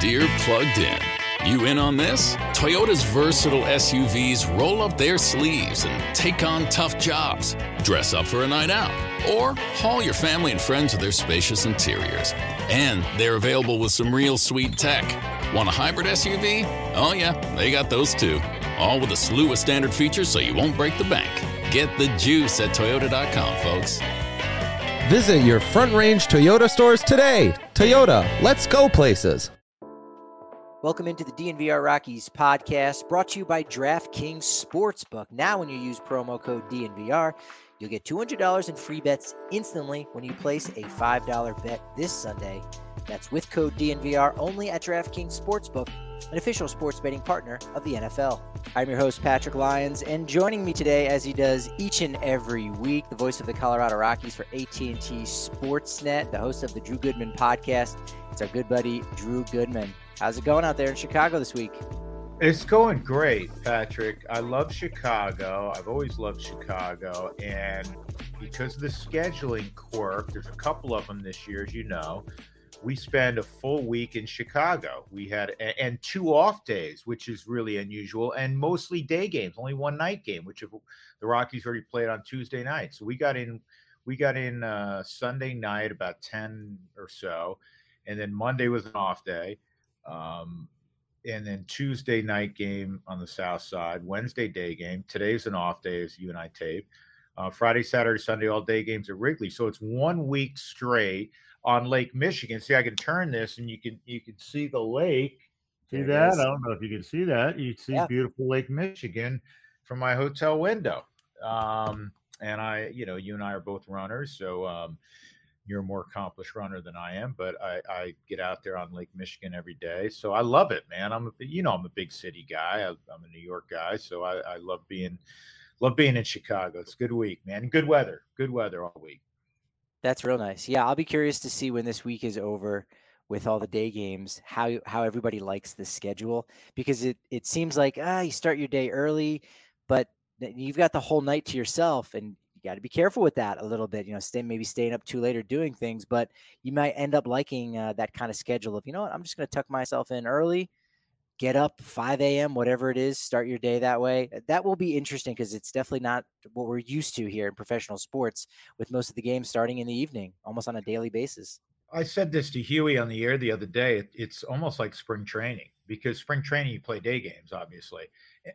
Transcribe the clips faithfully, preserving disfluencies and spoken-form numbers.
Dear Plugged In. You in on this? Toyota's versatile S U Vs roll up their sleeves and take on tough jobs. Dress up for a night out, or haul your family and friends with their spacious interiors. And they're available with some real sweet tech. Want a hybrid S U V? Oh yeah, they got those too. All with a slew of standard features so you won't break the bank. Get the juice at Toyota dot com, folks. Visit your Front Range Toyota stores today. Toyota, let's go places. Welcome into the D N V R Rockies podcast, brought to you by DraftKings Sportsbook. Now, when you use promo code D N V R, you'll get two hundred dollars in free bets instantly when you place a five dollar bet this Sunday. That's with code D N V R only at DraftKings Sportsbook, an official sports betting partner of the N F L. I'm your host, Patrick Lyons, and joining me today, as he does each and every week, the voice of the Colorado Rockies for A T and T Sportsnet, the host of the Drew Goodman podcast. It's our good buddy, Drew Goodman. How's it going out there in Chicago this week? It's going great, Patrick. I love Chicago. I've always loved Chicago. And because of the scheduling quirk, there's a couple of them this year, as you know, we spend a full week in Chicago. We had, and two off days, which is really unusual, and mostly day games, only one night game, which the Rockies already played on Tuesday night. So we got in, we got in uh, Sunday night about ten or so. And then Monday was an off day. Um, and then Tuesday night game on the south side, Wednesday day game. Today's an off day as you and I tape. Uh, Friday, Saturday, Sunday, all day games at Wrigley. So it's one week straight on Lake Michigan. See, I can turn this and you can you can see the lake. See There it that? is. I don't know if you can see that. You see Yeah. beautiful Lake Michigan from my hotel window. Um, and I, you know, you and I are both runners, so um, you're a more accomplished runner than I am, but I, I get out there on Lake Michigan every day. So I love it, man. I'm a, you know, I'm a big city guy. I, I'm a New York guy. So I, I love being, love being in Chicago. It's a good week, man. Good weather, good weather all week. That's real nice. Yeah, I'll be curious to see when this week is over with all the day games, how how everybody likes the schedule, because it, it seems like, ah, you start your day early, but then you've got the whole night to yourself, and you got to be careful with that a little bit, you know, stay, maybe staying up too late or doing things, but you might end up liking uh, that kind of schedule of, you know what, I'm just going to tuck myself in early, get up five a.m., whatever it is, start your day that way. That will be interesting because it's definitely not what we're used to here in professional sports, with most of the games starting in the evening, almost on a daily basis. I said this to Huey on the air the other day. It, it's almost like spring training, because spring training, you play day games, obviously.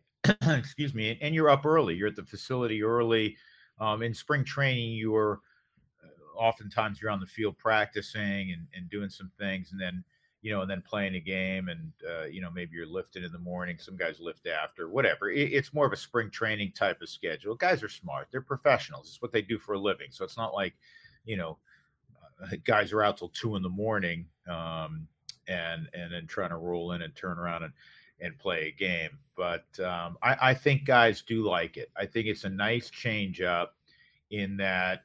Excuse me. And, and you're up early. You're at the facility early. Um, in spring training, you're uh, oftentimes you're on the field practicing and, and doing some things, and then, you know, and then playing a game, and, uh, you know, maybe you're lifting in the morning. Some guys lift after, whatever. It, it's more of a spring training type of schedule. Guys are smart. They're professionals. It's what they do for a living. So it's not like, you know, uh, guys are out till two in the morning um, and, and then trying to roll in and turn around and, and play a game. But um, I, I think guys do like it. I think it's a nice change up in that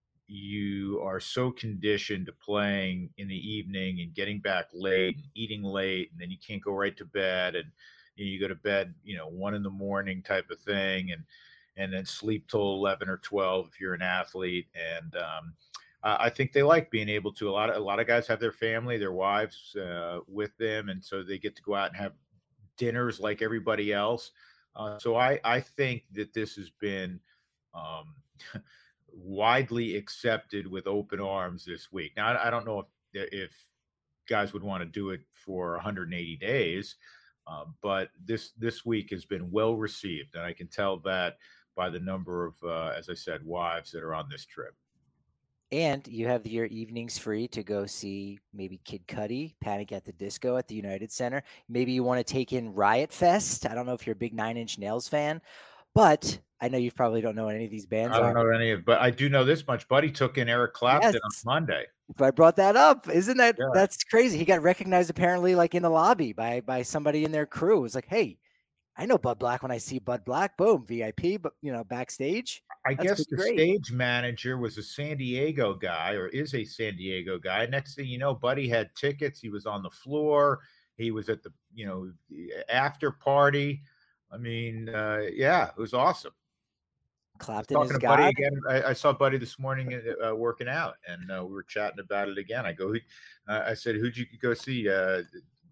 you are so conditioned to playing in the evening and getting back late and eating late, and then you can't go right to bed, and you, know, you go to bed, you know, one in the morning type of thing, and and then sleep till eleven or twelve if you're an athlete. And um, I think they like being able to. A lot of a lot of guys have their family, their wives uh, with them, and so they get to go out and have dinners like everybody else. Uh, so I, I think that this has been um, widely accepted with open arms this week. Now, I, I don't know if if guys would want to do it for one hundred eighty days, uh, but this this week has been well received, and I can tell that by the number of, uh, as I said, wives that are on this trip. And you have your evenings free to go see maybe Kid Cudi, Panic at the Disco at the United Center. Maybe you want to take in Riot Fest. I don't know if you're a big Nine Inch Nails fan, but I know you probably don't know what any of these bands I don't are. know any of, but I do know this much. Buddy took in Eric Clapton Yes. on Monday. But I brought that up. Isn't that Yeah. that's crazy? He got recognized apparently like in the lobby by by somebody in their crew. It was like, hey, I know Bud Black when I see Bud Black. Boom, V I P, but you know, backstage. I That's guess the great. stage manager was a San Diego guy, or is a San Diego guy. Next thing you know, Buddy had tickets. He was on the floor. He was at the, you know, the after party. I mean, uh, yeah, it was awesome. Clapton Talking is to Buddy God. again. I, I saw Buddy this morning uh, working out, and uh, we were chatting about it again. I go, uh, I said, who'd you go see? Uh,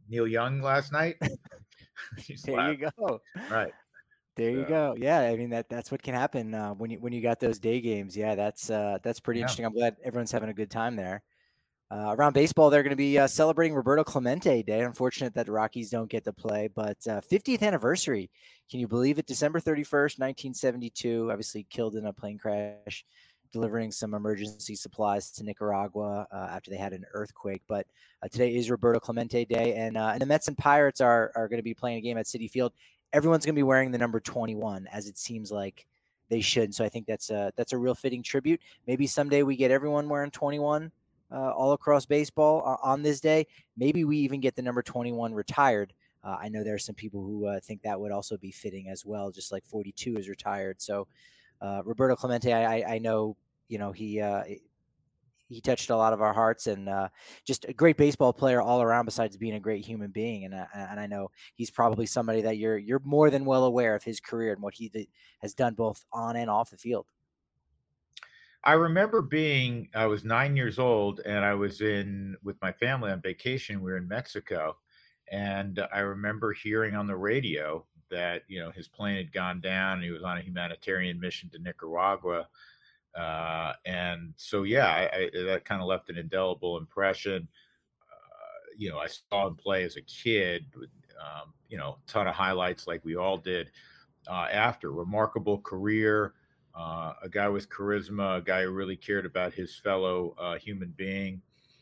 Neil Young last night. There you go. Right. There you So, go. Yeah, I mean that that's what can happen uh, when you when you got those day games. Yeah, that's uh, that's pretty yeah. interesting. I'm glad everyone's having a good time there. Uh, around baseball, they're going to be uh, celebrating Roberto Clemente Day. Unfortunate that the Rockies don't get to play, but uh, fiftieth anniversary. Can you believe it? December thirty-first, nineteen seventy-two. Obviously killed in a plane crash, delivering some emergency supplies to Nicaragua uh, after they had an earthquake. But uh, today is Roberto Clemente Day, and uh, and the Mets and Pirates are are going to be playing a game at Citi Field. Everyone's going to be wearing the number twenty-one, as it seems like they should. So I think that's a that's a real fitting tribute. Maybe someday we get everyone wearing twenty-one. Uh, all across baseball uh, on this day. Maybe we even get the number twenty-one retired. Uh, I know there are some people who uh, think that would also be fitting as well, just like forty-two is retired. So uh, Roberto Clemente, I, I know, you know, he uh, he touched a lot of our hearts, and uh, just a great baseball player all around, besides being a great human being. And uh, and I know he's probably somebody that you're you're more than well aware of his career and what he th- has done both on and off the field. I remember being, I was nine years old and I was in with my family on vacation. We were in Mexico. And I remember hearing on the radio that, you know, his plane had gone down and he was on a humanitarian mission to Nicaragua. Uh, and so, yeah, I, I, that kind of left an indelible impression. Uh, you know, I saw him play as a kid, with, um, you know, a ton of highlights like we all did uh, after. Remarkable career. Uh, a guy with charisma, a guy who really cared about his fellow uh, human being.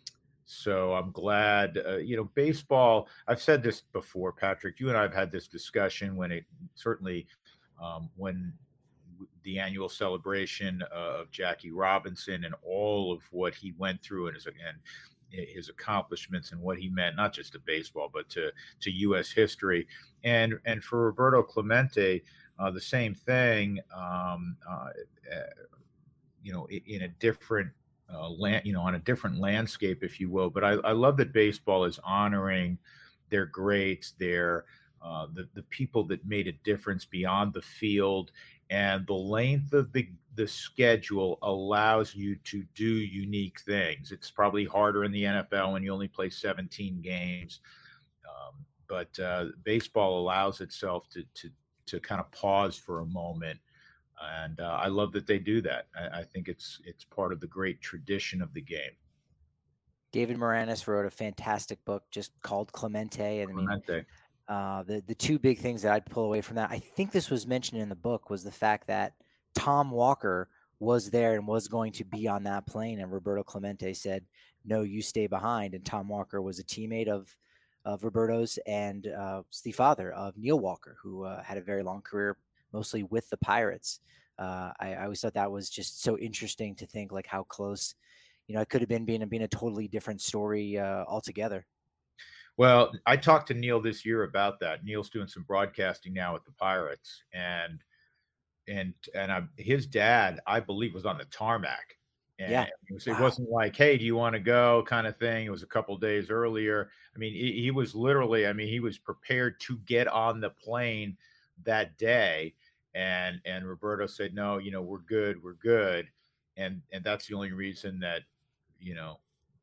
So I'm glad, uh, you know, baseball, I've said this before, Patrick, you and I have had this discussion when it certainly, um, when the annual celebration of Jackie Robinson and all of what he went through and his, and his accomplishments and what he meant, not just to baseball, but to, to U S history. And, and for Roberto Clemente, Uh, the same thing, um, uh, uh, you know, in, in a different uh, land, you know, on a different landscape, if you will. But I, I love that baseball is honoring their greats, their uh, the the people that made a difference beyond the field, and the length of the the schedule allows you to do unique things. It's probably harder in the N F L when you only play seventeen games, um, but uh, baseball allows itself to to to kind of pause for a moment. And uh, I love that they do that. I, I think it's it's part of the great tradition of the game. David Moranis wrote a fantastic book just called Clemente. And I mean, Clemente. uh, the, the two big things that I'd pull away from that, I think this was mentioned in the book, was the fact that Tom Walker was there and was going to be on that plane. And Roberto Clemente said, no, you stay behind. And Tom Walker was a teammate of of Roberto's and uh, the father of Neil Walker, who uh, had a very long career, mostly with the Pirates. Uh, I, I always thought that was just so interesting to think like how close, you know, it could have been being, being a totally different story uh, altogether. Well, I talked to Neil this year about that. Neil's doing some broadcasting now with the Pirates, and and and I, his dad, I believe, was on the tarmac. And yeah, it, was, wow. It wasn't like, hey, do you want to go kind of thing. It was a couple of days earlier. I mean, he, he was literally, I mean, he was prepared to get on the plane that day. And, and Roberto said, no, you know, we're good. We're good. And, and that's the only reason that, you know,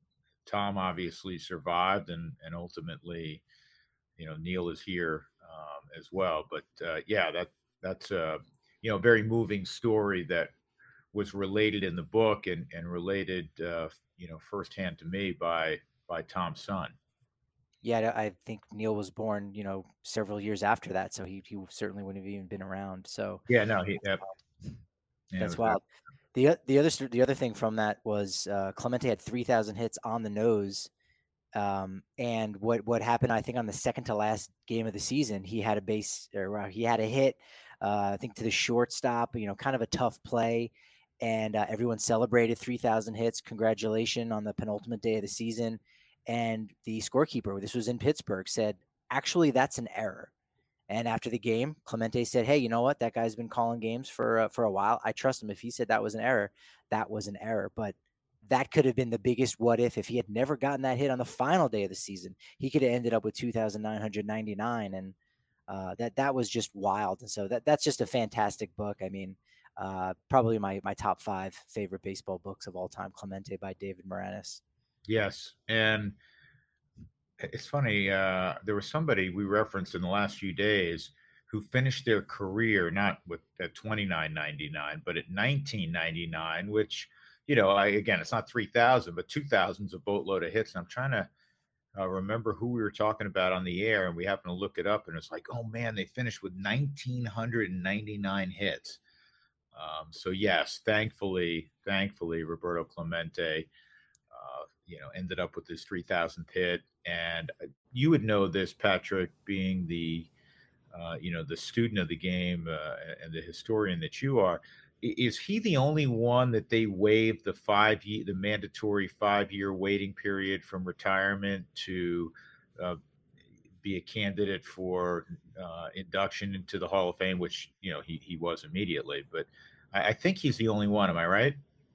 Tom obviously survived, and, and ultimately, you know, Neil is here um, as well. But uh, yeah, that, that's a, you know, very moving story that was related in the book and, and related, uh, you know, firsthand to me by, by Tom's son. Yeah, I think Neil was born, you know, several years after that. So he, he certainly wouldn't have even been around. So yeah, no, he, uh, yeah, that's wild. The, the other, the other thing from that was uh, Clemente had three thousand hits on the nose. Um, and what, what happened, I think on the second to last game of the season, he had a base or he had a hit, uh, I think to the shortstop, you know, kind of a tough play. And uh, everyone celebrated three thousand hits. Congratulations on the penultimate day of the season. And the scorekeeper, this was in Pittsburgh, said, actually, that's an error. And after the game, Clemente said, hey, you know what? That guy's been calling games for uh, for a while. I trust him. If he said that was an error, that was an error. But that could have been the biggest what if if he had never gotten that hit on the final day of the season. He could have ended up with two thousand nine hundred ninety-nine. And uh, that that was just wild. And so that that's just a fantastic book. I mean, Uh, probably my my top five favorite baseball books of all time, Clemente by David Moranis. Yes. And It's funny. Uh, there was somebody we referenced in the last few days who finished their career not with at twenty-nine ninety-nine, but at nineteen ninety-nine, which, you know, I, again, it's not three thousand, but two thousand is a boatload of hits. And I'm trying to uh, remember who we were talking about on the air, and we happened to look it up, and it's like, oh man, they finished with one thousand nine hundred ninety-nine hits. Um, so yes, thankfully, thankfully, Roberto Clemente, uh, you know, ended up with his three thousandth hit. And you would know this, Patrick, being the, uh, you know, the student of the game uh, and the historian that you are. Is he the only one that they waived the five year, the mandatory five year waiting period from retirement to uh, be a candidate for uh, induction into the Hall of Fame, which, you know, he, he was immediately, but I, I think he's the only one. Am I right?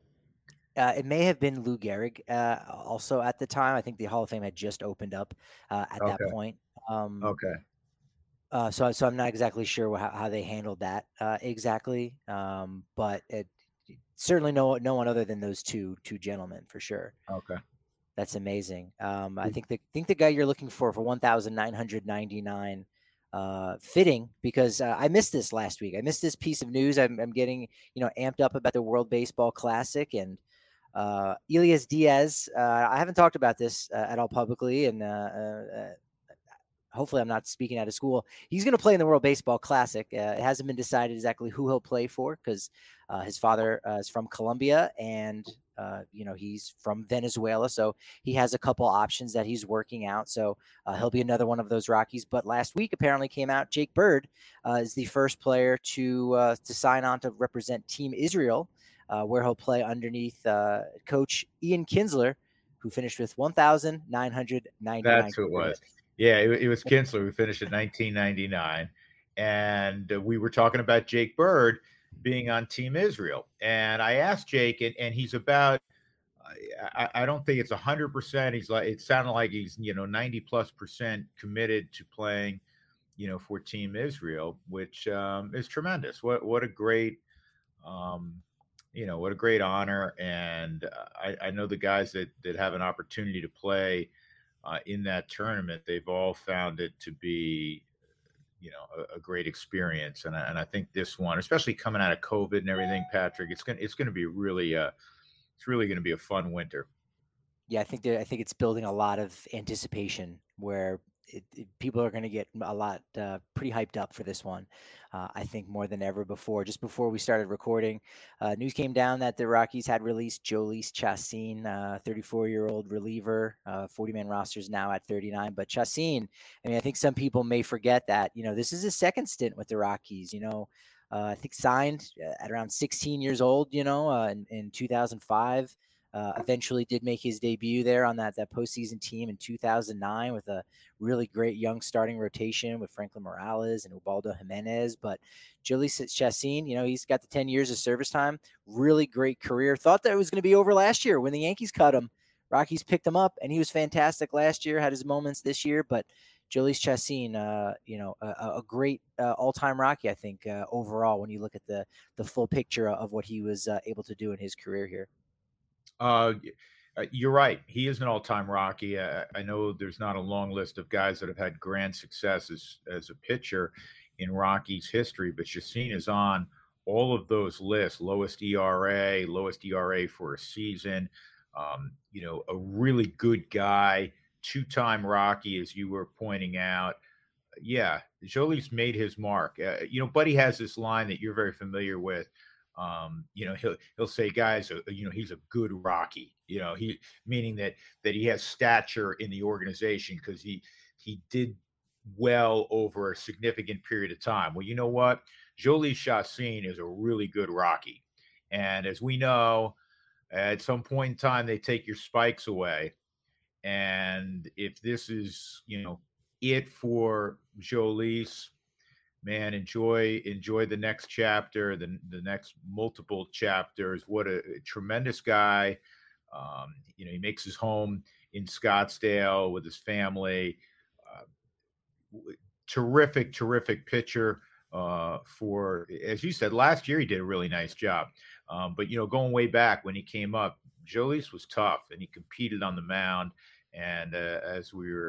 Uh, it may have been Lou Gehrig uh, also at the time. I think the Hall of Fame had just opened up uh, at that Okay. point. Um, Okay. uh, so, so I'm not exactly sure how, how they handled that uh, exactly, um, but it certainly no no one other than those two two gentlemen for sure. Okay. That's amazing. Um, I think the think the guy you're looking for for one thousand nine hundred ninety-nine uh, fitting, because uh, I missed this last week. I missed this piece of news. I'm, I'm getting you know amped up about the World Baseball Classic and uh, Elias Diaz. Uh, I haven't talked about this uh, at all publicly, and uh, uh, hopefully I'm not speaking out of school. He's going to play in the World Baseball Classic. Uh, it hasn't been decided exactly who he'll play for because uh, his father uh, is from Colombia and, uh, you know, he's from Venezuela. So he has a couple options that he's working out. So uh, he'll be another one of those Rockies. But last week apparently came out, Jake Bird uh, is the first player to uh, to sign on to represent Team Israel, uh, where he'll play underneath uh, coach Ian Kinsler, who finished with one thousand nine hundred ninety-nine. That's who it was. Yeah, it, it was Kinsler who finished in nineteen ninety-nine. And uh, we were talking about Jake Bird being on Team Israel. And I asked Jake, and, and he's about, I, I don't think it's one hundred percent. He's like, it sounded like he's, you know, ninety plus percent committed to playing, you know, for Team Israel, which um, is tremendous. What, what a great, um, you know, what a great honor. And uh, I, I know the guys that, that have an opportunity to play Uh, in that tournament, they've all found it to be, you know, a, a great experience. And I, and I think this one, especially coming out of COVID and everything, Patrick, it's going to, it's going to be really, uh, it's really going to be a fun winter. Yeah, I think that I think it's building a lot of anticipation where it, it, people are going to get a lot uh, pretty hyped up for this one. Uh, I think more than ever before. Just before we started recording, uh, news came down that the Rockies had released Jhoulys Chacin, uh, thirty-four-year-old reliever. Uh, forty-man roster is now at thirty-nine. But Chacin, I mean, I think some people may forget that, you know, this is his second stint with the Rockies. You know, uh, I think signed at around sixteen years old, you know, uh, in, in two thousand five. Uh, eventually did make his debut there on that that postseason team in two thousand nine with a really great young starting rotation with Franklin Morales and Ubaldo Jimenez. But Jhoulys Chacin, you know, he's got the ten years of service time, really great career. Thought that it was going to be over last year when the Yankees cut him. Rockies picked him up, and he was fantastic last year, had his moments this year. But Jhoulys Chacin, uh, you know, a, a great uh, all-time Rocky, I think, uh, overall, when you look at the, the full picture of what he was uh, able to do in his career here. Uh, you're right. He is an all-time Rocky. Uh, I know there's not a long list of guys that have had grand success as, as a pitcher in Rockies history, but Chacin is on all of those lists. Lowest E R A, lowest E R A for a season. Um, you know, a really good guy, two-time Rocky, as you were pointing out. Yeah, Jhoulys made his mark. Uh, you know, Buddy has this line that you're very familiar with. Um, you know, he'll he'll say, guys, uh, you know, he's a good Rocky. You know, he meaning that that he has stature in the organization because he he did well over a significant period of time. Well, you know what? Jhoulys Chacin is a really good Rocky, and as we know, at some point in time, they take your spikes away, and if this is, you know, it for Jhoulys, man, enjoy enjoy the next chapter, the the next multiple chapters. What a, a tremendous guy. Um, you know, he makes his home in Scottsdale with his family. Uh, terrific, terrific pitcher. Uh, for, as you said, last year he did a really nice job. Um, but, you know, going way back when he came up, Jhoulys was tough and he competed on the mound. And uh, as we were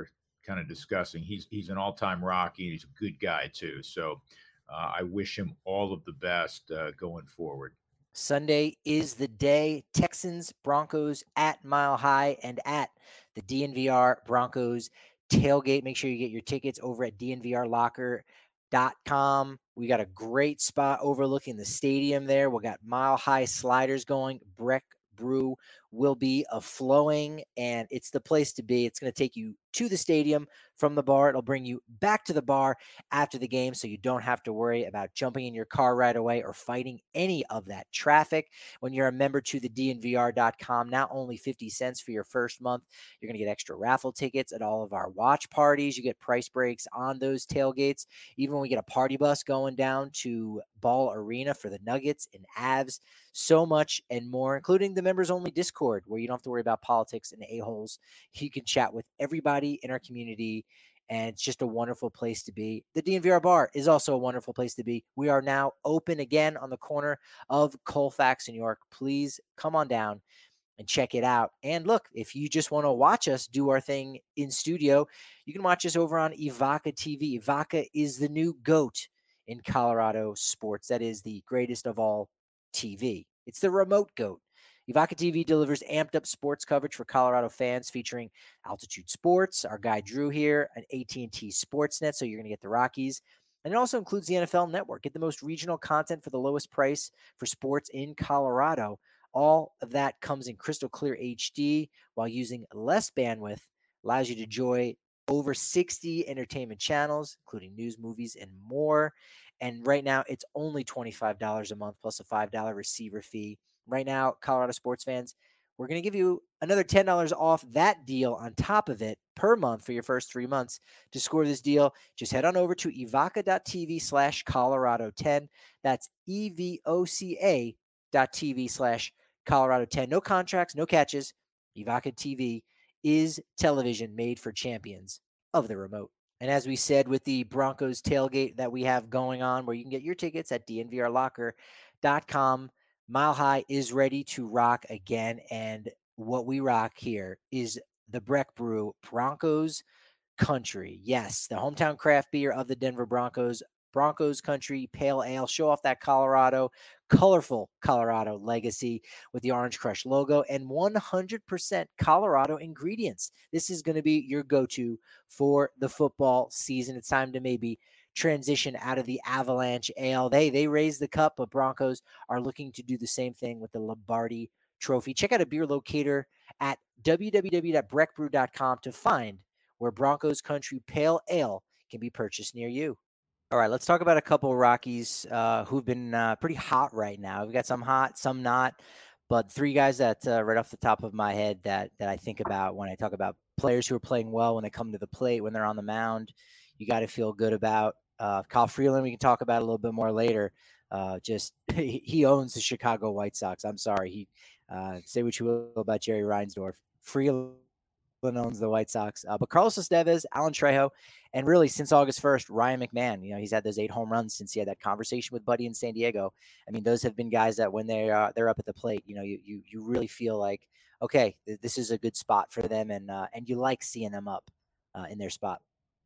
kind of discussing. He's he's an all-time Rocky, and he's a good guy too. So uh, I wish him all of the best uh, going forward. Sunday is the day. Texans, Broncos at Mile High and at the D N V R Broncos tailgate. Make sure you get your tickets over at D N V R locker dot com. We got a great spot overlooking the stadium there. We got Mile High sliders going. Breck Brew will be a flowing, and it's the place to be. It's going to take you to the stadium from the bar. It'll bring you back to the bar after the game, so you don't have to worry about jumping in your car right away or fighting any of that traffic. When you're a member to the D N V R dot com, not only fifty cents for your first month, you're going to get extra raffle tickets at all of our watch parties. You get price breaks on those tailgates. Even when we get a party bus going down to Ball Arena for the Nuggets and Avs, so much and more, including the members only Discord, where you don't have to worry about politics and a-holes. You can chat with everybody in our community, and it's just a wonderful place to be. The D N V R bar is also a wonderful place to be. We are now open again on the corner of Colfax, New York. Please come on down and check it out. And look, if you just want to watch us do our thing in studio, you can watch us over on Evoca T V. Evoca is the new GOAT in Colorado sports. That is the greatest of all T V. It's the remote GOAT. Evoca T V delivers amped up sports coverage for Colorado fans, featuring Altitude Sports, our guy Drew here, an A T and T Sportsnet, so you're going to get the Rockies. And it also includes the N F L Network. Get the most regional content for the lowest price for sports in Colorado. All of that comes in crystal clear H D while using less bandwidth, allows you to enjoy over sixty entertainment channels, including news, movies, and more. And right now, it's only twenty-five dollars a month plus a five dollars receiver fee. Right now, Colorado sports fans, we're going to give you another ten dollars off that deal on top of it per month for your first three months. To score this deal, just head on over to evoca dot t v slash Colorado ten. That's E V O C A dot T V slash Colorado ten. No contracts, no catches. Evoca T V is television made for champions of the remote. And as we said, with the Broncos tailgate that we have going on, where you can get your tickets at D N V R locker dot com, Mile High is ready to rock again. And what we rock here is the Breck Brew Broncos Country. Yes, the hometown craft beer of the Denver Broncos. Broncos Country Pale Ale. Show off that Colorado, colorful Colorado legacy with the Orange Crush logo and one hundred percent Colorado ingredients. This is going to be your go-to for the football season. It's time to maybe transition out of the Avalanche Ale. They, they raised the cup, but Broncos are looking to do the same thing with the Lombardi Trophy. Check out a beer locator at w w w dot breck brew dot com to find where Broncos Country Pale Ale can be purchased near you. All right, let's talk about a couple of Rockies uh, who've been uh, pretty hot right now. We've got some hot, some not, but three guys that uh, right off the top of my head that that I think about when I talk about players who are playing well when they come to the plate, when they're on the mound, you got to feel good about. Uh, Kyle Freeland, we can talk about a little bit more later. Uh, just he, he owns the Chicago White Sox. I'm sorry. He uh, say what you will about Jerry Reinsdorf. Freeland owns the White Sox. Uh, but Carlos Estevez, Alan Trejo, and really since August first, Ryan McMahon. You know, he's had those eight home runs since he had that conversation with Buddy in San Diego. I mean, those have been guys that when they uh, they're up at the plate, you know, you you you really feel like, okay, th- this is a good spot for them, and uh, and you like seeing them up uh, in their spot.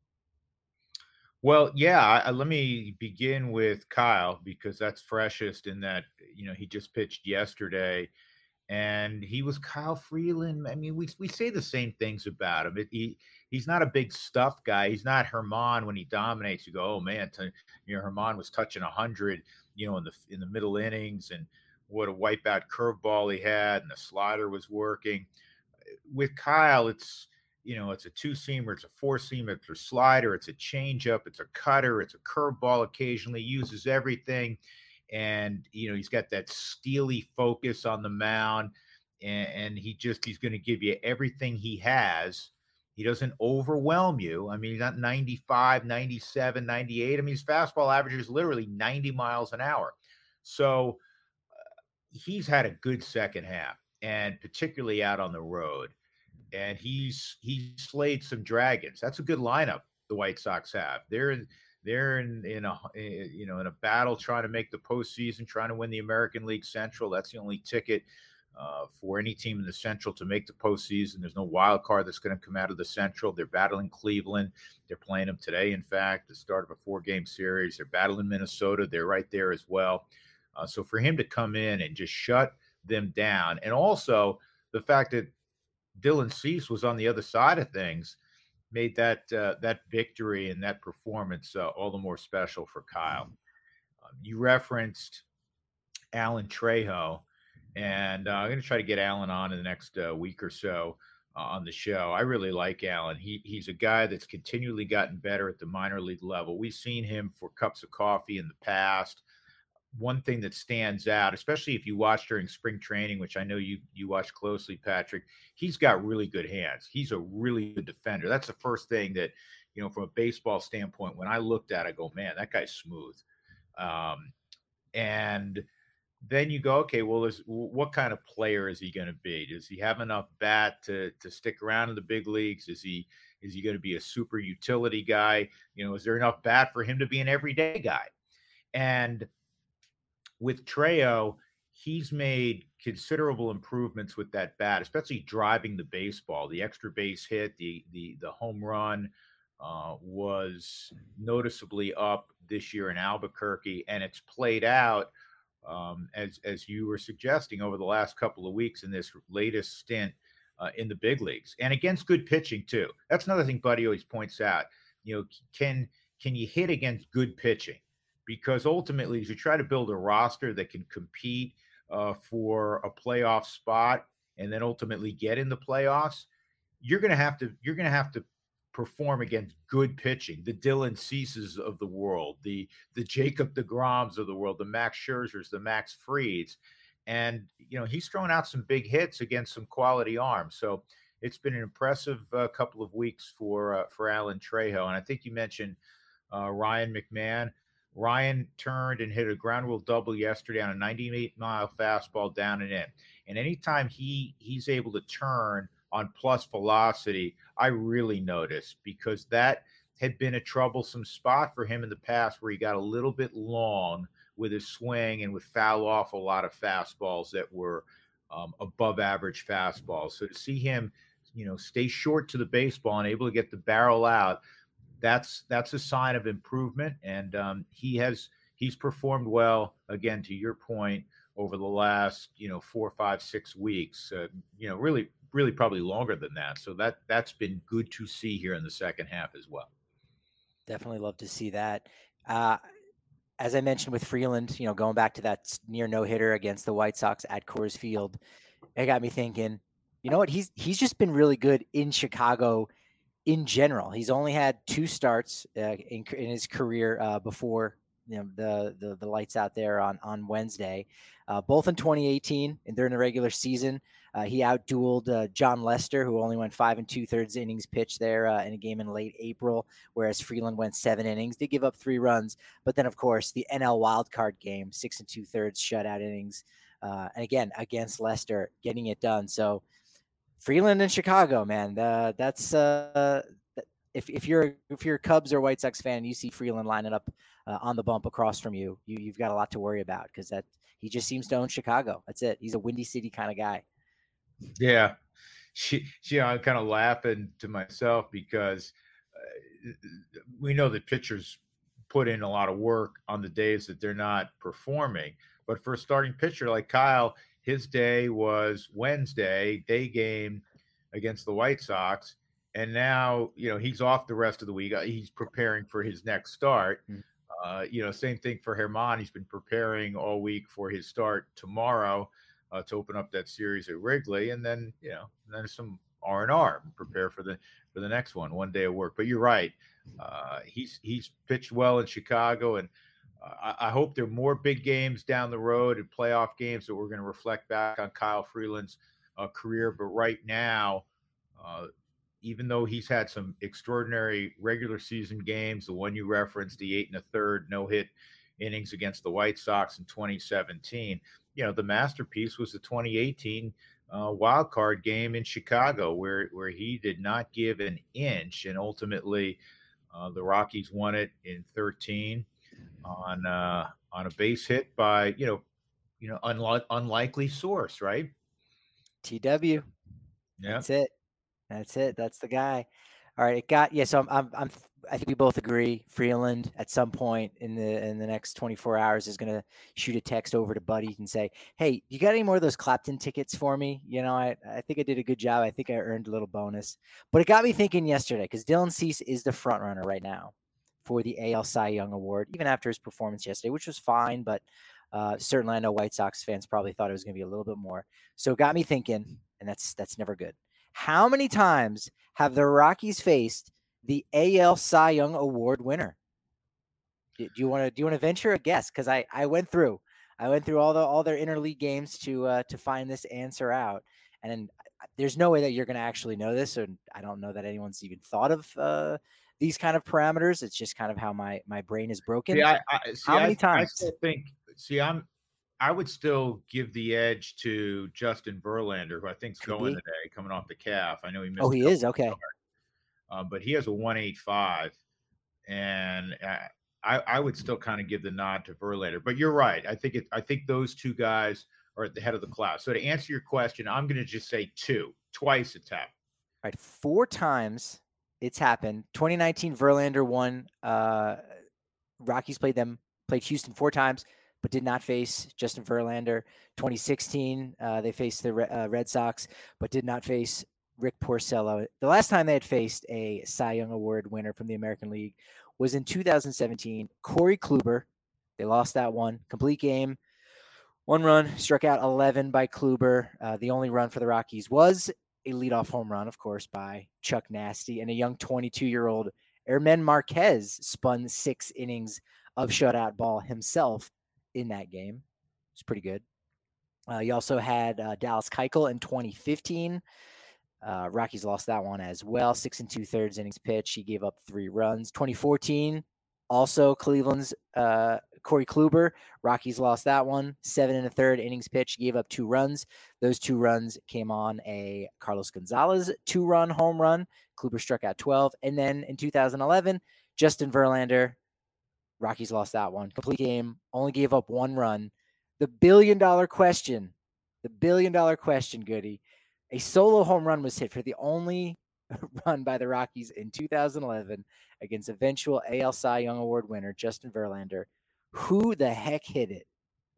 Well, yeah, I, I- let me begin with Kyle because that's freshest in that, you know, he just pitched yesterday and he was Kyle Freeland. I mean, we we say the same things about him. It, he he's not a big stuff guy. He's not Herman when he dominates. You go, oh man, to, you know, Herman was touching a hundred, you know, in the in the middle innings, and what a wipeout curveball he had, and the slider was working. With Kyle, it's you know, it's a two seamer, it's a four seamer, it's a slider, it's a changeup, it's a cutter, it's a curveball. Occasionally, uses everything. And you know he's got that steely focus on the mound, and, and he just he's going to give you everything he has. He doesn't overwhelm you. I mean, he's not ninety-five, ninety-seven, ninety-eight. I mean, his fastball average is literally ninety miles an hour. So uh, he's had a good second half, and particularly out on the road. And he's he slayed some dragons. That's a good lineup the White Sox have. They're in they're in in a you know in a battle trying to make the postseason, trying to win the American League Central. That's the only ticket uh, for any team in the Central to make the postseason. There's no wild card that's going to come out of the Central. They're battling Cleveland. They're playing them today, in fact, the start of a four-game series. They're battling Minnesota. They're right there as well. Uh, so for him to come in and just shut them down, and also the fact that Dylan Cease was on the other side of things, made that uh, that victory and that performance uh, all the more special for Kyle. Um, you referenced Alan Trejo, and uh, I'm going to try to get Alan on in the next uh, week or so uh, on the show. I really like Alan. He he's a guy that's continually gotten better at the minor league level. We've seen him for cups of coffee in the past. One thing that stands out, especially if you watch during spring training, which I know you you watch closely, Patrick, he's got really good hands. He's a really good defender. That's the first thing that, you know, from a baseball standpoint, when I looked at it, I go, man, that guy's smooth. Um, and then you go, okay, well, is, what kind of player is he going to be? Does he have enough bat to to stick around in the big leagues? Is he is he going to be a super utility guy? You know, is there enough bat for him to be an everyday guy? And with Trejo, he's made considerable improvements with that bat, especially driving the baseball. The extra base hit, the the the home run uh, was noticeably up this year in Albuquerque, and it's played out um, as as you were suggesting over the last couple of weeks in this latest stint uh, in the big leagues, and against good pitching too. That's another thing Buddy always points out. You know, can can you hit against good pitching? Because ultimately, as you try to build a roster that can compete uh, for a playoff spot and then ultimately get in the playoffs, you're going to have to you're going to have to perform against good pitching. The Dylan Ceases of the world, the the Jacob deGroms of the world, the Max Scherzers, the Max Frieds, and you know he's thrown out some big hits against some quality arms. So it's been an impressive uh, couple of weeks for uh, for Alan Trejo. And I think you mentioned uh, Ryan McMahon. Ryan turned and hit a ground rule double yesterday on a ninety-eight mile fastball down and in. And anytime he he's able to turn on plus velocity, I really notice, because that had been a troublesome spot for him in the past, where he got a little bit long with his swing and would foul off a lot of fastballs that were um, above average fastballs. So to see him, you know, stay short to the baseball and able to get the barrel out, that's that's a sign of improvement. And um, he has he's performed well, again, to your point, over the last, you know, four, five, six weeks, uh, you know, really, really probably longer than that. So that that's been good to see here in the second half as well. Definitely love to see that. Uh, as I mentioned with Freeland, you know, going back to that near no hitter against the White Sox at Coors Field, it got me thinking, you know what? He's he's just been really good in Chicago in general. He's only had two starts uh, in, in his career uh, before you know the, the the lights out there on on Wednesday, uh, both in twenty eighteen and during the regular season. Uh, he outdueled uh, John Lester, who only went five and two thirds innings pitched there uh, in a game in late April, whereas Freeland went seven innings. Did give up three runs, but then of course the N L wildcard game, six and two thirds shutout innings, uh, and again against Lester, getting it done. So Freeland in Chicago, man, uh, that's uh, if if you're if you're a Cubs or White Sox fan, you see Freeland lining up uh, on the bump across from you, you you've got a lot to worry about, because that he just seems to own Chicago. That's it. He's a Windy City kind of guy. Yeah, she, she, I'm kind of laughing to myself, because uh, we know that pitchers put in a lot of work on the days that they're not performing. But for a starting pitcher like Kyle, his day was Wednesday, day game against the White Sox. And now, you know, he's off the rest of the week. He's preparing for his next start. Mm-hmm. Uh, you know, same thing for Germán. He's been preparing all week for his start tomorrow uh, to open up that series at Wrigley. And then, you know, and then some R and R, prepare for the for the next one, one day of work. But you're right. Uh, he's he's pitched well in Chicago, and uh, I, I hope there are more big games down the road and playoff games that we're going to reflect back on Kyle Freeland's uh, career. But right now, uh, even though he's had some extraordinary regular season games, the one you referenced, the eight and a third no-hit innings against the White Sox in twenty seventeen, you know, the masterpiece was the twenty eighteen uh, wild card game in Chicago, where where he did not give an inch, and ultimately uh, the Rockies won it in thirteen on uh, on a base hit by you know you know unli- unlikely source, right? T W. Yeah. That's it. That's it. That's the guy. All right. It got, yeah. So I'm, I'm, I'm I think we both agree Freeland at some point in the, in the next twenty-four hours is going to shoot a text over to Buddy and say, hey, you got any more of those Clapton tickets for me? You know, I, I think I did a good job. I think I earned a little bonus, but it got me thinking yesterday because Dylan Cease is the front runner right now for the A L Cy Young Award, even after his performance yesterday, which was fine. But uh, certainly I know White Sox fans probably thought it was going to be a little bit more. So it got me thinking, and that's, that's never good. How many times have the Rockies faced the A L Cy Young Award winner? Do, do you want to do you want to venture a guess? Because I, I went through I went through all the all their interleague games to uh, to find this answer out, and there's no way that you're going to actually know this, and I don't know that anyone's even thought of uh, these kind of parameters. It's just kind of how my my brain is broken. See, I, I, see, how many I, times? I still think. See, I'm. I would still give the edge to Justin Verlander, who I think is Could going be. today, coming off the calf. I know he missed. Oh, a he couple is okay. Um, but he has a one eighty-five, and I, I would still kind of give the nod to Verlander. But you're right. I think it. I think those two guys are at the head of the class. So to answer your question, I'm going to just say two. Twice it's happened. All right, four times it's happened. twenty nineteen Verlander won. Uh, Rockies played them, played Houston four times, but did not face Justin Verlander. twenty sixteen, uh, they faced the uh, Red Sox, but did not face Rick Porcello. The last time they had faced a Cy Young Award winner from the American League was in two thousand seventeen. Corey Kluber. They lost that one. Complete game. One run, struck out eleven by Kluber. Uh, the only run for the Rockies was a leadoff home run, of course, by Chuck Nasty. And a young twenty-two-year-old Herman Marquez spun six innings of shutout ball himself in that game. It's pretty good. Uh, you also had uh, Dallas Keuchel in twenty fifteen. Uh, Rockies lost that one as well. Six and two thirds innings pitch. He gave up three runs. twenty fourteen, also Cleveland's uh, Corey Kluber. Rockies lost that one. Seven and a third innings pitch. He gave up two runs. Those two runs came on a Carlos Gonzalez two-run home run. Kluber struck out twelve. And then in two thousand eleven, Justin Verlander. Rockies lost that one. Complete game. Only gave up one run. The billion-dollar question. The billion-dollar question, Goody. A solo home run was hit for the only run by the Rockies in two thousand eleven against eventual A L Cy Young Award winner Justin Verlander. Who the heck hit it?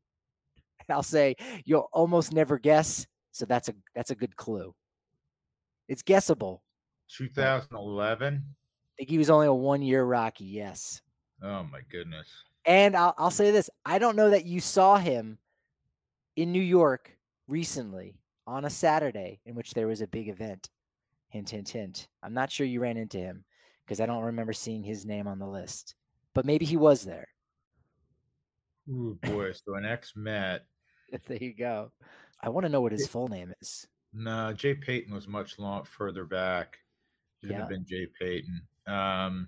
And I'll say you'll almost never guess, so that's a that's a good clue. It's guessable. twenty eleven? I think he was only a one-year Rocky, yes. Oh, my goodness. And I'll, I'll say this. I don't know that you saw him in New York recently on a Saturday in which there was a big event. Hint, hint, hint. I'm not sure you ran into him because I don't remember seeing his name on the list. But maybe he was there. Ooh, boy. So an ex-Met. There you go. I want to know what his full name is. No, Jay Payton was much long further back. Should Yeah. have been Jay Payton. Um,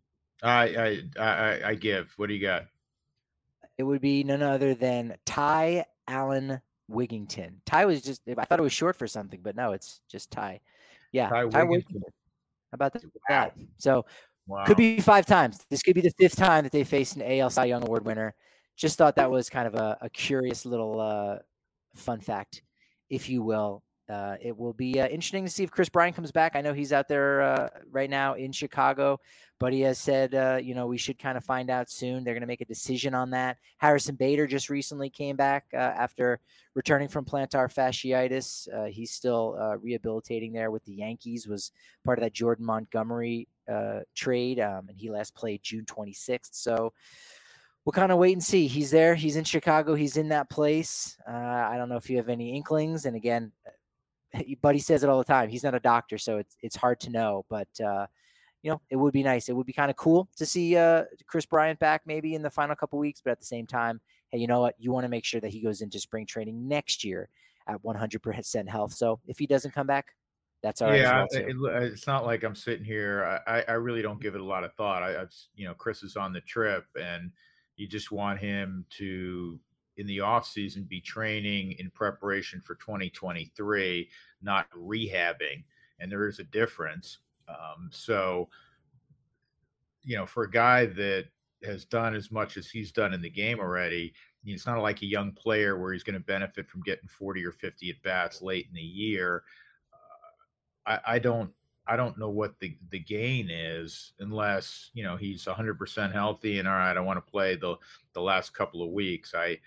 I, I, I, I give. What do you got? It would be none other than Ty Allen Wigington. Ty was just, I thought it was short for something, but no, it's just Ty. Yeah. Ty Ty Wigington. Wigington. How about that? Wow. So Wow. could be five times. This could be the fifth time that they faced an A L Cy Young Award winner. Just thought that was kind of a, a curious little uh, fun fact, if you will. Uh, it will be uh, interesting to see if Chris Bryant comes back. I know he's out there uh, right now in Chicago, but he has said, uh, you know, we should kind of find out soon. They're going to make a decision on that. Harrison Bader just recently came back uh, after returning from plantar fasciitis. Uh, he's still uh, rehabilitating there with the Yankees, was part of that Jordan Montgomery uh, trade, um, and he last played June twenty-sixth. So we'll kind of wait and see. He's there. He's in Chicago. He's in that place. Uh, I don't know if you have any inklings. And again, Buddy says it all the time. He's not a doctor, so it's it's hard to know. But, uh, you know, it would be nice. It would be kind of cool to see uh, Chris Bryant back maybe in the final couple weeks. But at the same time, hey, you know what? You want to make sure that he goes into spring training next year at one hundred percent health. So if he doesn't come back, that's all right. Yeah, as well too. it, it's not like I'm sitting here. I, I really don't give it a lot of thought. I, I've, you know, Chris is on the trip, and you just want him to, in the off season, be training in preparation for twenty twenty-three, not rehabbing. And there is a difference. Um, so, you know, for a guy that has done as much as he's done in the game already. It's not like a young player where he's going to benefit from getting forty or fifty at bats late in the year. Uh, I, I don't I don't know what the, the gain is unless, you know, he's one hundred percent healthy and all right, I want to play the the last couple of weeks. I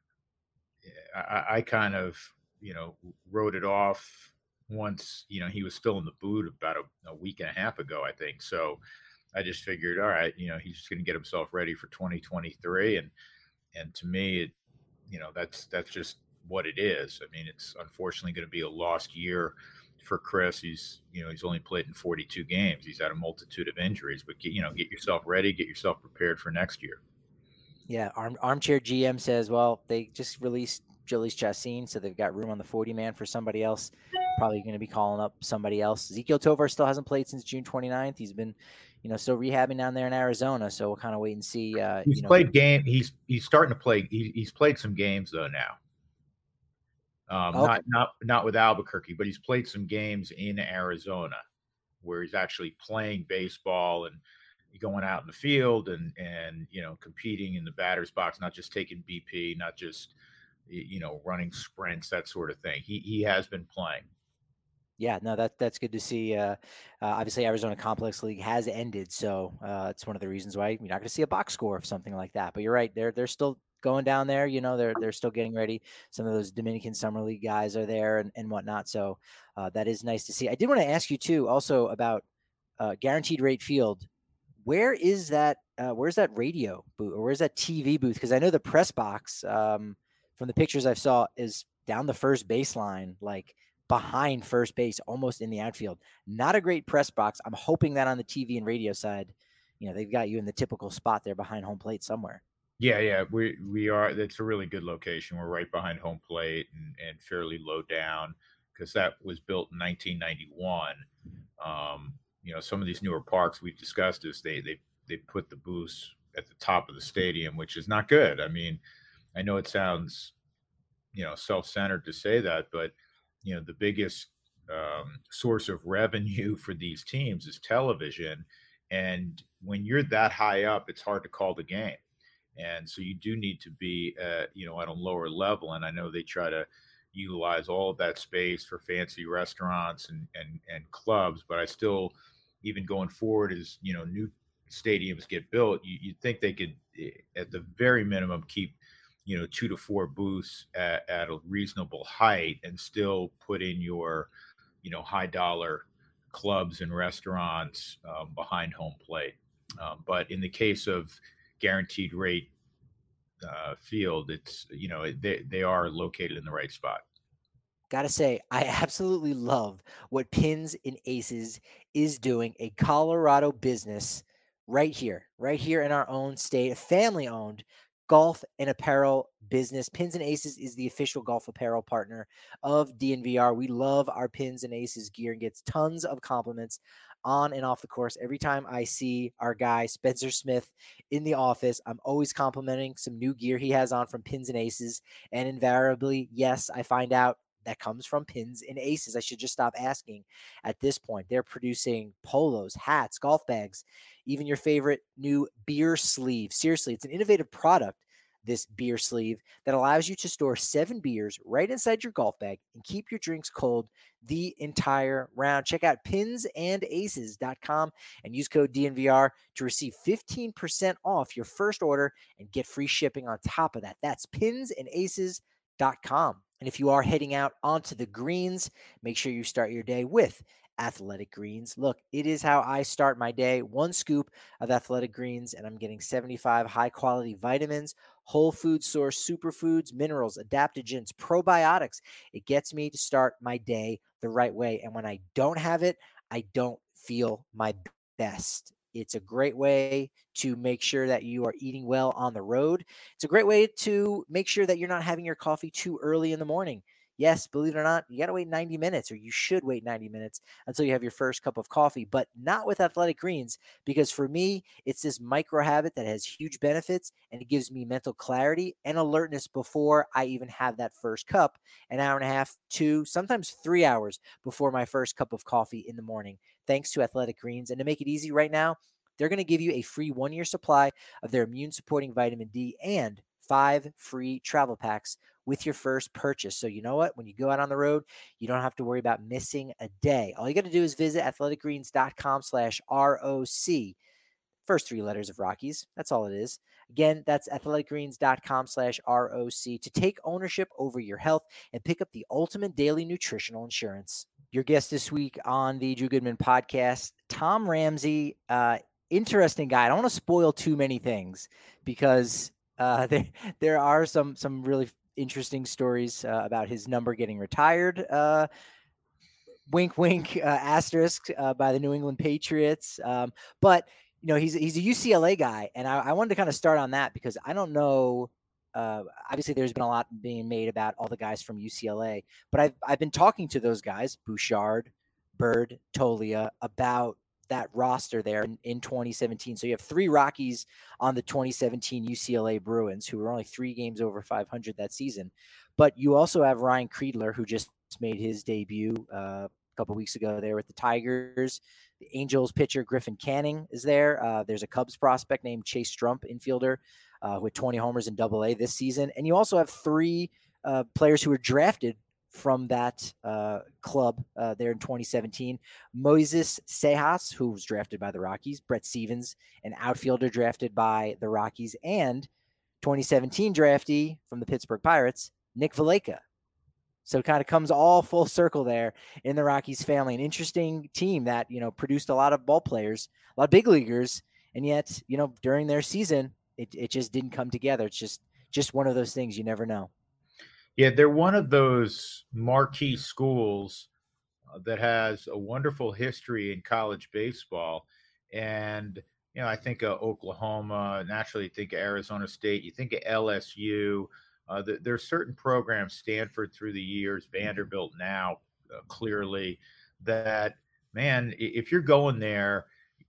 I, I kind of, you know, wrote it off once, you know, he was still in the boot about a, a week and a half ago, I think. So I just figured, all right, you know, he's just going to get himself ready for twenty twenty-three. And, and to me, it, you know, that's, that's just what it is. I mean, it's unfortunately going to be a lost year for Chris. He's, you know, he's only played in forty-two games. He's had a multitude of injuries, but get, you know, get yourself ready, get yourself prepared for next year. Yeah. Arm, armchair G M says, well, they just released Jhoulys Chacin, so they've got room on the forty man for somebody else. Probably going to be calling up somebody else. Ezequiel Tovar still hasn't played since June twenty-ninth. He's been, you know, still rehabbing down there in Arizona. So we'll kind of wait and see. Uh, he's you know, played game. He's, he's starting to play. He, he's played some games though now. Um, okay. Not not not with Albuquerque, but he's played some games in Arizona where he's actually playing baseball and going out in the field and and you know competing in the batter's box, not just taking B P, not just you know running sprints, that sort of thing. He he has been playing. Yeah, no, that that's good to see. Uh, uh, obviously, Arizona Complex League has ended, so uh, it's one of the reasons why you're not going to see a box score of something like that. But you're right; they're they're still going down there. You know, they're they're still getting ready. Some of those Dominican Summer League guys are there and, and whatnot. So uh, that is nice to see. I did want to ask you too, also about uh, Guaranteed Rate Field. Where is that? Uh, where's that radio booth, or where's that T V booth? Because I know the press box um, from the pictures I saw is down the first baseline, like behind first base, almost in the outfield. Not a great press box. I'm hoping that on the T V and radio side, you know, they've got you in the typical spot there behind home plate somewhere. Yeah, yeah, we we are. That's a really good location. We're right behind home plate and, and fairly low down because that was built in nineteen ninety-one. Um, you know, some of these newer parks we've discussed is they they they put the booths at the top of the stadium, which is not good. I mean, I know it sounds, you know, self-centered to say that, but you know, the biggest um, source of revenue for these teams is television, and when you're that high up, it's hard to call the game. And so you do need to be, uh, you know, at a lower level. And I know they try to utilize all of that space for fancy restaurants and and and clubs, but I still, even going forward, as you know, new stadiums get built, you you'd think they could, at the very minimum, keep, you know, two to four booths at, at a reasonable height and still put in your, you know, high dollar clubs and restaurants um, behind home plate. Um, but in the case of Guaranteed Rate uh, Field, it's, you know, they, they are located in the right spot. Gotta say, I absolutely love what Pins and Aces is doing, a Colorado business right here, right here in our own state, a family owned golf and apparel business. Pins and Aces is the official golf apparel partner of D N V R. We love our Pins and Aces gear and gets tons of compliments on and off the course. Every time I see our guy Spencer Smith in the office, I'm always complimenting some new gear he has on from Pins and Aces. And invariably, yes, I find out that comes from Pins and Aces. I should just stop asking at this point. They're producing polos, hats, golf bags, even your favorite new beer sleeve. Seriously, it's an innovative product, this beer sleeve, that allows you to store seven beers right inside your golf bag and keep your drinks cold the entire round. Check out pins and aces dot com and use code D N V R to receive fifteen percent off your first order and get free shipping on top of that. That's pins and aces dot com. And if you are heading out onto the greens, make sure you start your day with Athletic Greens. Look, it is how I start my day. One scoop of Athletic Greens, and I'm getting seventy-five high-quality vitamins, whole food source superfoods, minerals, adaptogens, probiotics. It gets me to start my day the right way. And when I don't have it, I don't feel my best. It's a great way to make sure that you are eating well on the road. It's a great way to make sure that you're not having your coffee too early in the morning. Yes, believe it or not, you got to wait ninety minutes, or you should wait ninety minutes until you have your first cup of coffee, but not with Athletic Greens, because for me, it's this micro habit that has huge benefits, and it gives me mental clarity and alertness before I even have that first cup, an hour and a half, two, sometimes three hours before my first cup of coffee in the morning, thanks to Athletic Greens. And to make it easy right now, they're going to give you a free one-year supply of their immune-supporting vitamin D and five free travel packs with your first purchase. So you know what? When you go out on the road, you don't have to worry about missing a day. All you got to do is visit athleticgreens.com slash ROC. First three letters of Rockies. That's all it is. Again, that's athleticgreens.com slash ROC to take ownership over your health and pick up the ultimate daily nutritional insurance. Your guest this week on the Drew Goodman podcast, Tom Ramsey, uh, interesting guy. I don't want to spoil too many things because uh, there, there are some, some really interesting stories uh, about his number getting retired. Uh, wink, wink, uh, asterisk uh, by the New England Patriots. Um, but you know, he's he's a U C L A guy, and I, I wanted to kind of start on that because I don't know. Uh, obviously, there's been a lot being made about all the guys from U C L A, but I've I've been talking to those guys, Bouchard, Bird, Tolia, about that roster there in, in twenty seventeen. So you have three Rockies on the twenty seventeen U C L A Bruins, who were only three games over five hundred that season, but you also have Ryan Kreidler, who just made his debut uh, a couple weeks ago there with the Tigers. The Angels pitcher Griffin Canning is there. Uh, there's a Cubs prospect named Chase Strump, infielder, uh, with twenty homers in Double A this season. And you also have three uh, players who were drafted from that uh, club uh, there in twenty seventeen. Moises Sejas, who was drafted by the Rockies. Brett Stevens, an outfielder drafted by the Rockies. And twenty seventeen draftee from the Pittsburgh Pirates, Nick Valleca. So it kind of comes all full circle there in the Rockies family. An interesting team that, you know, produced a lot of ball players, a lot of big leaguers, and yet, you know, during their season, it, it just didn't come together. It's just just one of those things you never know. Yeah, they're one of those marquee schools uh, that has a wonderful history in college baseball. And, you know, I think of Oklahoma, naturally think of Arizona State, you think of L S U. Uh, the, there are certain programs, Stanford through the years, Vanderbilt now, uh, clearly, that, man, if you're going there,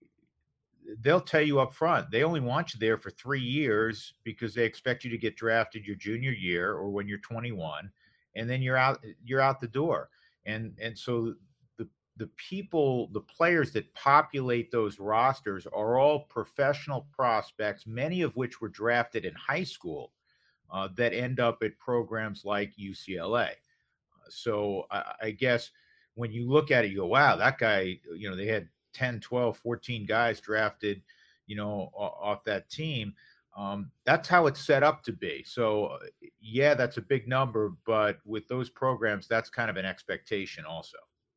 they'll tell you up front, they only want you there for three years because they expect you to get drafted your junior year or when you're twenty-one, and then you're out, you're out the door. And, and so the, the people, the players that populate those rosters are all professional prospects, many of which were drafted in high school. Uh, that end up at programs like U C L A. So I, I guess when you look at it, you go, wow, that guy, you know, they had ten, twelve, fourteen guys drafted, you know, off that team. Um, that's how it's set up to be. So, yeah, that's a big number, but with those programs, that's kind of an expectation also.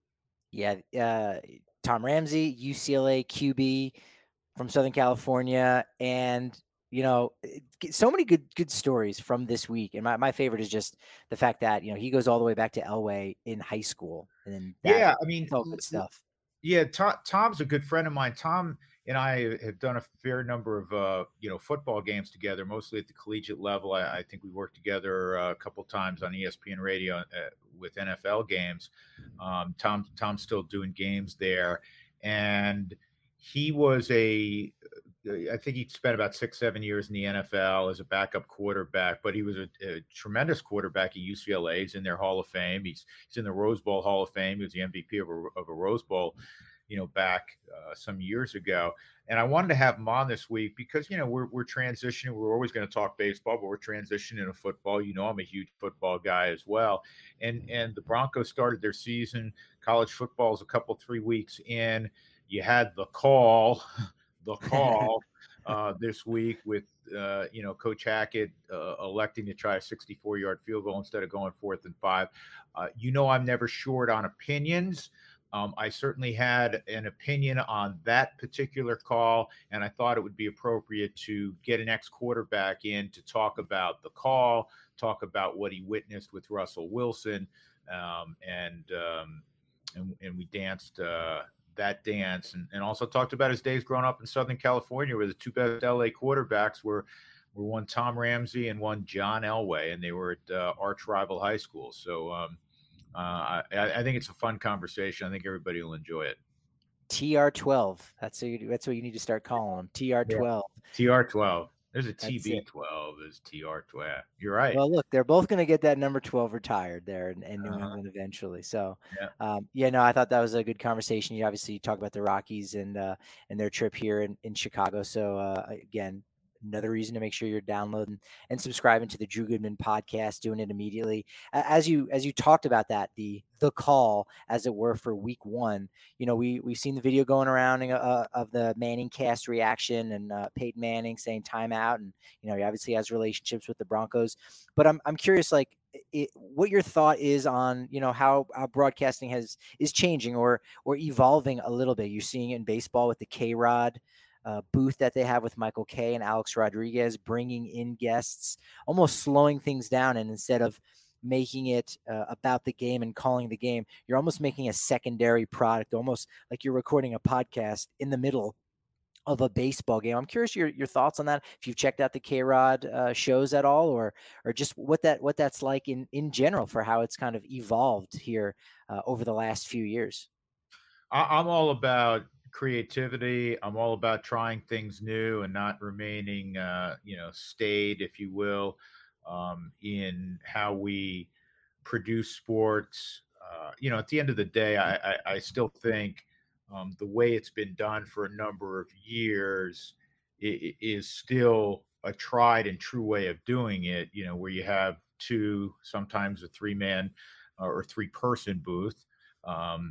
Yeah, uh, Tom Ramsey, U C L A Q B from Southern California, and you know, so many good good stories from this week. And my, my favorite is just the fact that, you know, he goes all the way back to Elway in high school. And then that, yeah, I mean, all good stuff. Yeah, Tom, Tom's a good friend of mine. Tom and I have done a fair number of, uh, you know, football games together, mostly at the collegiate level. I, I think we worked together uh, a couple times on E S P N radio uh, with N F L games. Um, Tom, Tom's still doing games there. And he was a, I think he spent about six, seven years in the N F L as a backup quarterback, but he was a, a tremendous quarterback at U C L A. He's in their Hall of Fame. He's he's in the Rose Bowl Hall of Fame. He was the M V P of a, of a Rose Bowl, you know, back uh, some years ago. And I wanted to have him on this week because, you know, we're we're transitioning. We're always going to talk baseball, but we're transitioning to football. You know, I'm a huge football guy as well. And and the Broncos started their season. College football is a couple, three weeks in. You had the call. the call uh, this week with, uh, you know, Coach Hackett uh, electing to try a sixty-four yard field goal instead of going fourth and five. Uh, you know, I'm never short on opinions. Um, I certainly had an opinion on that particular call, and I thought it would be appropriate to get an ex-quarterback in to talk about the call, talk about what he witnessed with Russell Wilson, um, and, um, and and we danced uh, that dance, and, and also talked about his days growing up in Southern California, where the two best L A quarterbacks were were one Tom Ramsey and one John Elway, and they were at uh, arch rival high schools. So um, uh, I, I think it's a fun conversation. I think everybody will enjoy it. T R twelve. That's what you, that's what you need to start calling them. T R twelve. Yeah. T R twelve. There's a T B twelve. There's T R twelve. You're right. Well, look, they're both going to get that number twelve retired there in, in New Uh-huh. England eventually. So, Yeah. um, yeah, no, I thought that was a good conversation. You obviously talk about the Rockies and uh, and their trip here in, in Chicago. So, uh, again, another reason to make sure you're downloading and subscribing to the Drew Goodman podcast, doing it immediately. As you as you talked about that, the the call, as it were, for week one, you know, we we've seen the video going around uh, of the Manning cast reaction and uh, Peyton Manning saying timeout, and you know, he obviously has relationships with the Broncos. But I'm I'm curious, like, it, what your thought is on, you know, how, how broadcasting has is changing or or evolving a little bit. You're seeing it in baseball with the K-Rod uh, booth that they have with Michael Kay and Alex Rodriguez, bringing in guests, almost slowing things down, and instead of making it uh, about the game and calling the game, you're almost making a secondary product, almost like you're recording a podcast in the middle of a baseball game. I'm curious your your thoughts on that. If you've checked out the K-Rod uh, shows at all, or or just what that what that's like in in general for how it's kind of evolved here uh, over the last few years. I, I'm all about creativity. I'm all about trying things new and not remaining, uh, you know, staid, if you will, um, in how we produce sports. Uh, you know, at the end of the day, I, I, I still think um, the way it's been done for a number of years i- is still a tried and true way of doing it. You know, where you have two, sometimes a three man or three person booth. Um,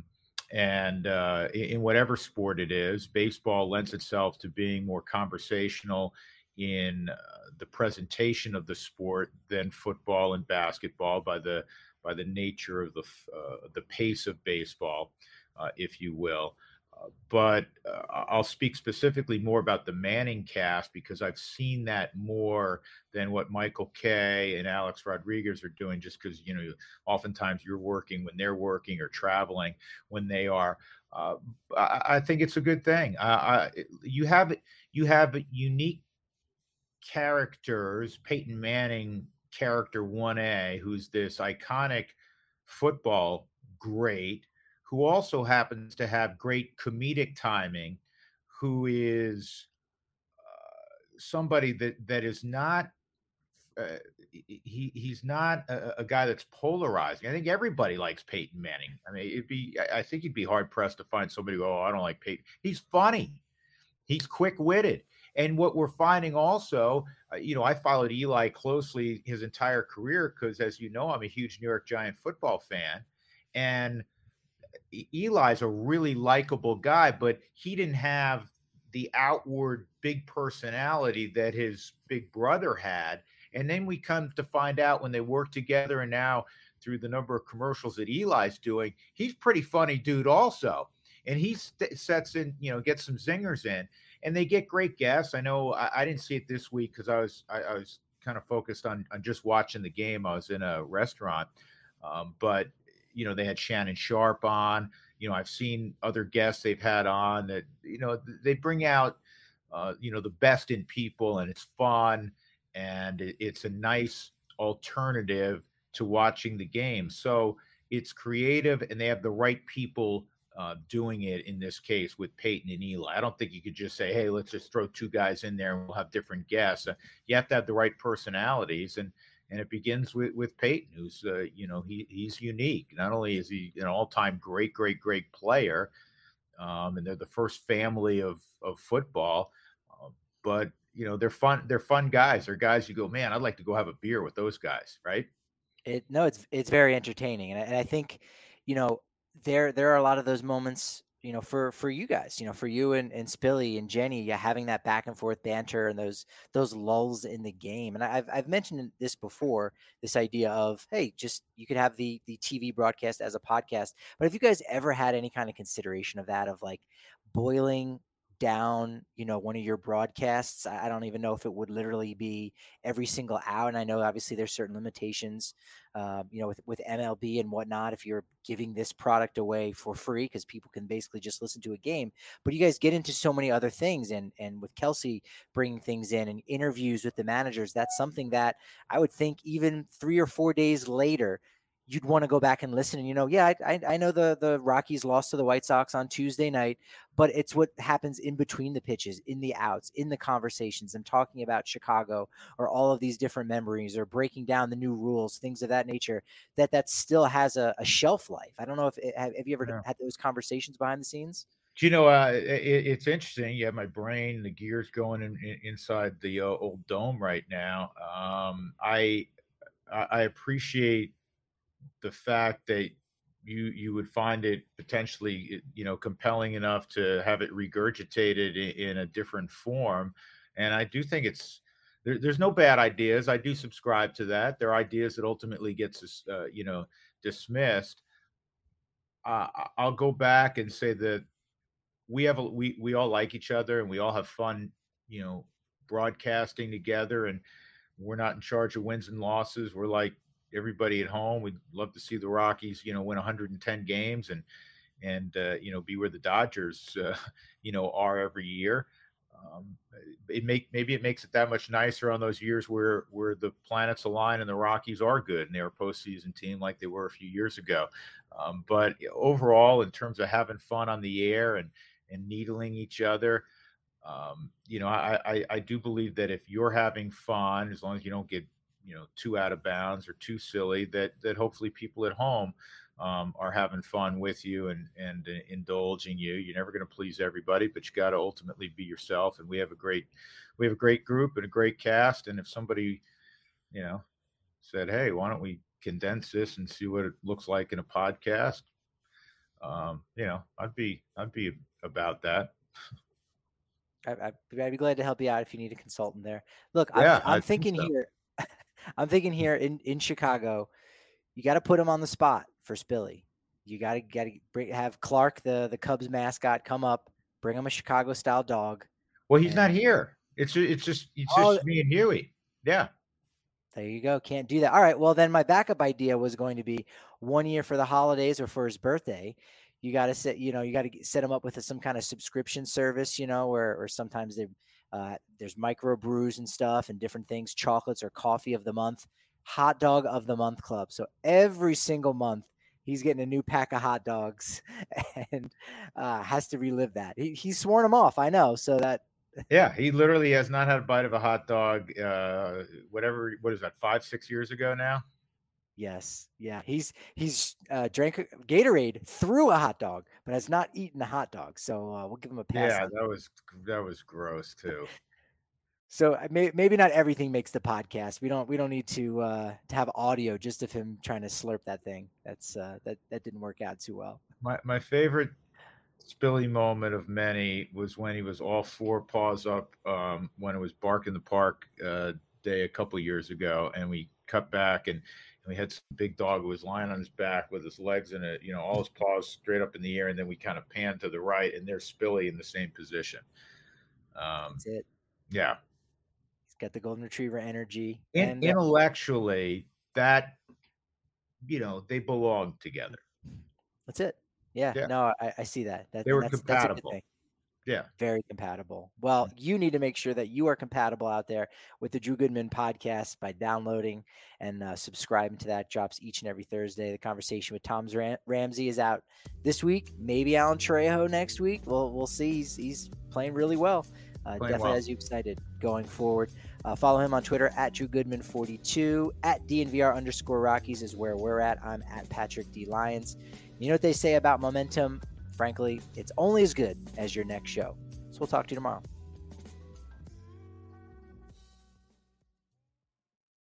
and uh, in whatever sport it is, baseball lends itself to being more conversational in uh, the presentation of the sport than football and basketball by the by the nature of the uh, the pace of baseball, uh, if you will. Uh, but uh, I'll speak specifically more about the Manning cast because I've seen that more than what Michael Kay and Alex Rodriguez are doing, just because, you know, oftentimes you're working when they're working or traveling when they are. Uh, I, I think it's a good thing. Uh, I, you have you have unique characters. Peyton Manning, character one A, who's this iconic football great, who also happens to have great comedic timing, who is uh, somebody that that is not uh, he he's not a, a guy that's polarizing. I think everybody likes Peyton Manning. I mean, it'd be I I think you'd be hard pressed to find somebody who, oh, I don't like Peyton. He's funny. He's quick witted. And what we're finding also, uh, you know, I followed Eli closely his entire career because, as you know, I'm a huge New York Giant football fan. And E- Eli's a really likable guy, but he didn't have the outward big personality that his big brother had. And then we come to find out when they work together, and now through the number of commercials that Eli's doing, he's pretty funny dude also. And he st- sets in, you know, gets some zingers in, and they get great guests. I know I, I didn't see it this week because I was I, I was kind of focused on on just watching the game. I was in a restaurant, um, but you know, they had Shannon Sharp on. You know, I've seen other guests they've had on that, you know, they bring out, uh, you know, the best in people, and it's fun, and it, it's a nice alternative to watching the game. So it's creative, and they have the right people uh, doing it in this case with Peyton and Eli. I don't think you could just say, hey, let's just throw two guys in there and we'll have different guests. Uh, you have to have the right personalities. And and it begins with with Peyton, who's uh, you know he he's unique. Not only is he an all time great great great player, um, and they're the first family of of football, uh, but you know they're fun they're fun guys. They're guys you go, man, I'd like to go have a beer with those guys, right? It no, it's it's very entertaining, and I, and I think, you know, there there are a lot of those moments, you know, for for you guys, you know, for you and, and Spilly and Jenny, yeah, having that back and forth banter and those those lulls in the game. And I've I've mentioned this before, this idea of, hey, just you could have the the T V broadcast as a podcast, but have you guys ever had any kind of consideration of that, of like boiling down, you know, one of your broadcasts? I I don't even know if it would literally be every single hour. And I know obviously there's certain limitations, um, you know, with, with M L B and whatnot, if you're giving this product away for free, because people can basically just listen to a game, but you guys get into so many other things. And, and with Kelsey bringing things in and interviews with the managers, that's something that I would think even three or four days later, you'd want to go back and listen. And, you know, yeah, I, I know the, the Rockies lost to the White Sox on Tuesday night, but it's what happens in between the pitches, in the outs, in the conversations, and talking about Chicago or all of these different memories or breaking down the new rules, things of that nature, that that still has a, a shelf life. I don't know if it, have, have you ever yeah. had those conversations behind the scenes? Do you know, uh, it, it's interesting. You have my brain, the gears going in, in, inside the uh, old dome right now. Um, I, I appreciate the fact that you you would find it potentially, you know, compelling enough to have it regurgitated in, in a different form. And I do think it's there, there's no bad ideas. I do subscribe to that. There are ideas that ultimately gets uh, you know dismissed. Uh, I'll go back and say that we have a, we we all like each other and we all have fun, you know, broadcasting together, and we're not in charge of wins and losses. We're like everybody at home. We'd love to see the Rockies, you know, win one hundred ten games and, and, uh, you know, be where the Dodgers, uh, you know, are every year. Um, it make, maybe it makes it that much nicer on those years where, where the planets align and the Rockies are good and they're a postseason team like they were a few years ago. Um, but overall, in terms of having fun on the air and, and needling each other, um, you know, I, I, I do believe that if you're having fun, as long as you don't get, you know, too out of bounds or too silly, that that hopefully people at home um, are having fun with you and and uh, indulging you. You're never going to please everybody, but you got to ultimately be yourself. And we have a great we have a great group and a great cast. And if somebody, you know, said, "Hey, why don't we condense this and see what it looks like in a podcast?" Um, you know, I'd be I'd be about that. I, I'd be glad to help you out if you need a consultant there. Look, yeah, I'm, I'm thinking think so. here. I'm thinking here in, in Chicago, you got to put him on the spot for Spilly. You got to got to have Clark, the the Cubs mascot, come up, bring him a Chicago style dog. Well, he's and, not here. It's it's just it's oh, just me and Huey. Yeah. There you go. Can't do that. All right. Well, then my backup idea was going to be one year for the holidays or for his birthday. You got to set, you know, you got to set him up with a, some kind of subscription service, you know, or or sometimes they uh, there's micro brews and stuff and different things, chocolates or coffee of the month, hot dog of the month club. So every single month he's getting a new pack of hot dogs and uh, has to relive that. He, he's sworn them off. I know. So that. Yeah, he literally has not had a bite of a hot dog. Uh, whatever. What is that? Five, six years ago now. Yes. Yeah. He's, he's uh, drank Gatorade through a hot dog, but has not eaten a hot dog. So uh, we'll give him a pass. Yeah, that was, that was gross too. So may, maybe not everything makes the podcast. We don't, we don't need to, uh, to have audio just of him trying to slurp that thing. That's uh, that, that didn't work out too well. My, my favorite Spilly moment of many was when he was all four paws up um, when it was Bark in the Park uh, day a couple years ago. And we cut back and, and we had some big dog who was lying on his back with his legs in it, you know, all his paws straight up in the air. And then we kind of panned to the right and there's Spilly in the same position. Um, That's it. Yeah. He's got the golden retriever energy. In, and intellectually, that, you know, they belong together. That's it. Yeah, yeah. no, I, I see that. that they were that's, compatible. That's a good thing. Yeah. Very compatible. Well, you need to make sure that you are compatible out there with the Drew Goodman podcast by downloading and uh, subscribing to that. Drops each and every Thursday. The Conversation with Tom Ram- Ramsey is out this week. Maybe Alan Trejo next week. We'll, we'll see. He's, he's playing really well. Uh, definitely well. Has you excited going forward. Uh, follow him on Twitter at Drew Goodman forty-two. At D N V R underscore Rockies is where we're at. I'm at Patrick D. Lyons. You know what they say about momentum? Frankly, it's only as good as your next show. So we'll talk to you tomorrow.